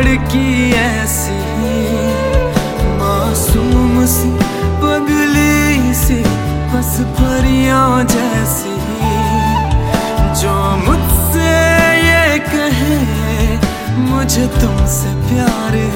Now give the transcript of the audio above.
लड़की ऐसी मासूम सी पगली सी बस परियां जैसी, जो मुझसे ये कहे मुझे तुमसे प्यार